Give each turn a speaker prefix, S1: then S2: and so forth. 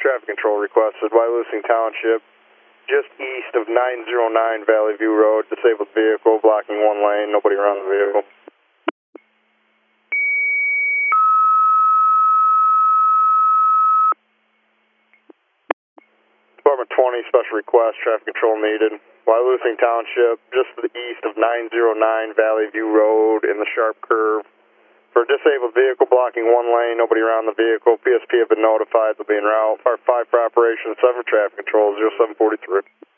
S1: traffic control requested, Wyalusing Township, just east of 909 Valley View Road, disabled vehicle blocking one lane, nobody around the vehicle. Department 20, special request, traffic control needed. Wyalusing Township, just to the east of 909 Valley View Road in the sharp curve. For a disabled vehicle blocking one lane, nobody around the vehicle. PSP have been notified, they'll be en route. Part 5 for operation, 7 for traffic control, 0743.